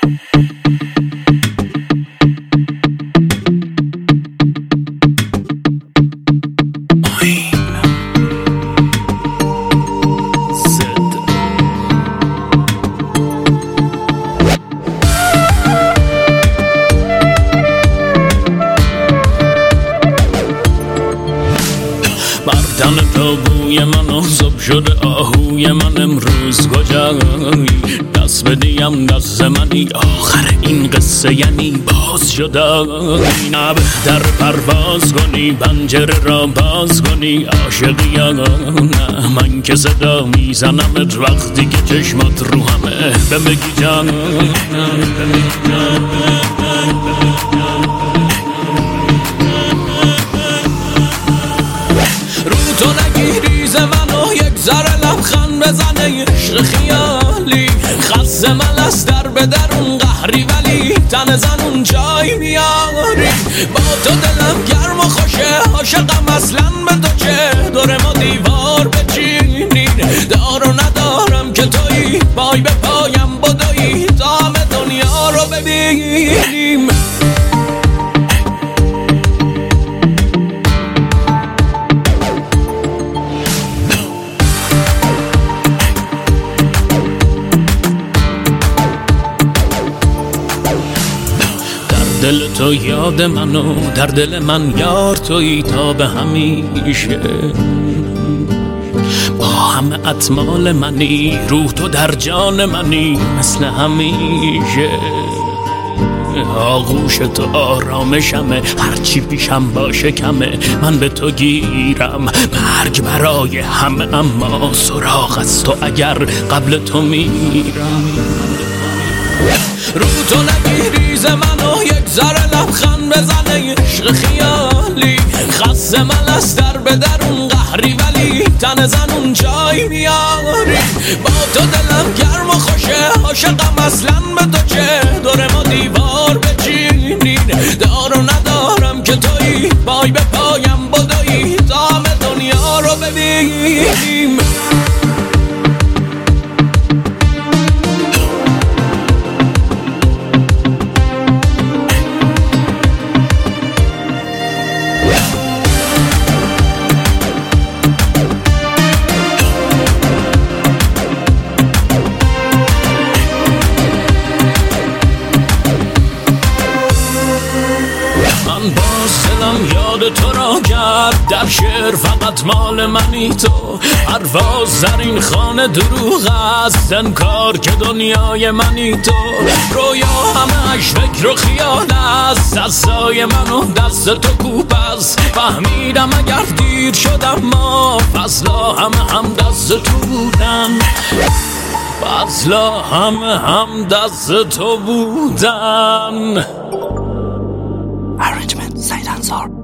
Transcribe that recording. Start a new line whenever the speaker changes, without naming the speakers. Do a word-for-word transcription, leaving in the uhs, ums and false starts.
مردن تابوی من آزاب شده آهوی من امروز کجایی دست بدیم دست منی آخر این قصه یعنی باز شده نب در پرواز کنی پنجره را باز کنی عاشقی یا نه من که صدا میزنمت وقتی که چشمات رو همه بمگی جان تو نگیری ز منو یک ذره لبخند بزنه عشق خیالی خس ملس در به درون قهری ولی تن زنون جای میاری با تو دلم گرم و خوشه عاشقم اصلا به تو چه دور ما دیوار بچینین دار و ندارم که تویی پای به پایم بدویی تا همه دنیا رو ببینیم دل تو یاد منو در دل من یار تویی تا به همیشه با همه اطمال منی روح تو در جان منی مثل همیشه آغوش تو آرامشمه هرچی پیشم باشه کمه من به تو گیرم مرگ برای همه اما سراغ از تو اگر قبل تو میرم رو تو نگیری ز منو یک ذره لبخند بزنه عشق خیالی خس ملس در به درون قهری ولی تن زنون جای میاری با تو دلم گرم و خوشه عاشقم اصلا به تو چه دور ما دیوار بچینین دار و ندارم که تویی پای به پایم بدویی تا همه دنیا رو ببینیم باز دلم یاد تو را کرد در شعر فقط مال منی تو پرواز در این خانه دروغ است انکار که دنیای منی تو رویا همه اش فکر و خیال است دستای منو دست تو کوب است فهمیدم اگر دیر شدم ما فضلا همه هم دست تو بودن فضلا همه هم دست تو بودن
Arrangement, Said Ansar.